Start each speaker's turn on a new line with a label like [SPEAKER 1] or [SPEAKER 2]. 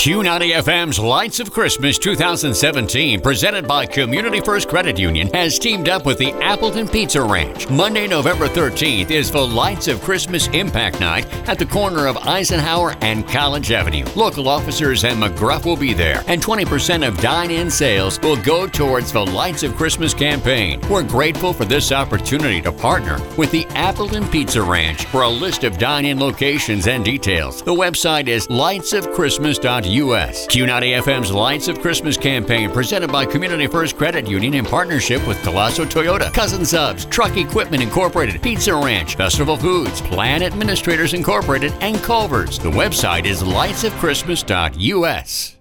[SPEAKER 1] Q90 FM's Lights of Christmas 2017, presented by Community First Credit Union, has teamed up with the Appleton Pizza Ranch. Monday, November 13th is the Lights of Christmas Impact Night at the corner of Eisenhower and College Avenue. Local officers and McGruff will be there, and 20% of dine-in sales will go towards the Lights of Christmas campaign. We're grateful for this opportunity to partner with the Appleton Pizza Ranch. For a list of dine-in locations and details, the website is lightsofchristmas.us. Q90 FM's Lights of Christmas campaign, presented by Community First Credit Union in partnership with Colosso Toyota, Cousin Subs, Truck Equipment Incorporated, Pizza Ranch, Festival Foods, Plan Administrators Incorporated, and Culver's. The website is lightsofchristmas.us.